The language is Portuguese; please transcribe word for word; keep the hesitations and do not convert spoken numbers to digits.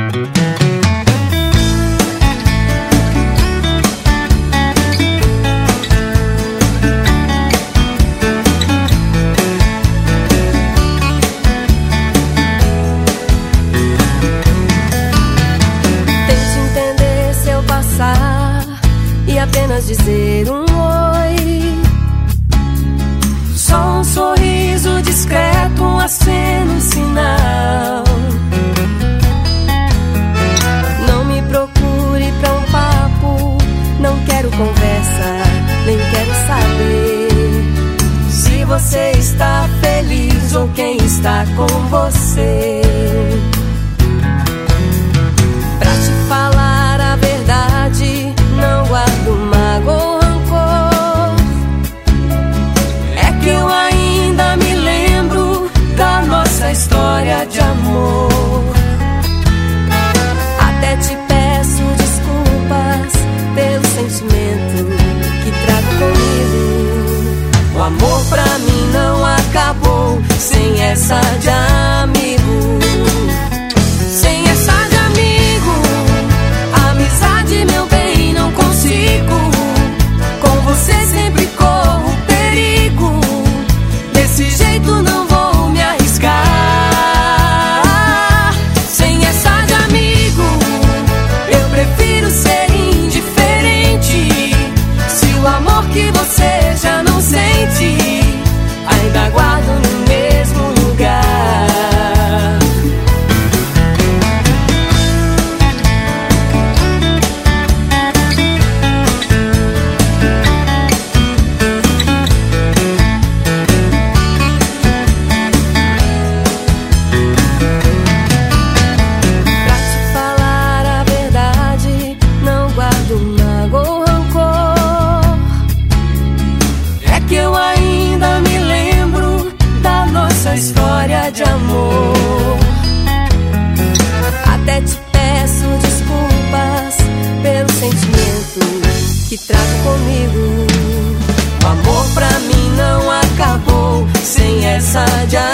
Apenas dizer um oi, só um sorriso discreto, um aceno, um sinal. Não me procure pra um papo, não quero conversa, nem quero saber se você está feliz ou quem está com você. Pra te falar a verdade, não guardo mágoa ou rancor. É que eu ainda me lembro da nossa história de amor. Até te peço desculpas pelo sentimento que trago comigo. O amor pra mim não acabou sem essa de amigo. Sem essa de amigo, amizade, meu bem, não consigo. Com você sempre corro perigo. Desse jeito não vou me arriscar. Sem essa de amigo, eu prefiro ser indiferente. Se o amor que você já não sente ainda guardo no mesmo lugar. História de amor. Até te peço desculpas pelo sentimento que trago comigo. O amor pra mim não acabou sem essa de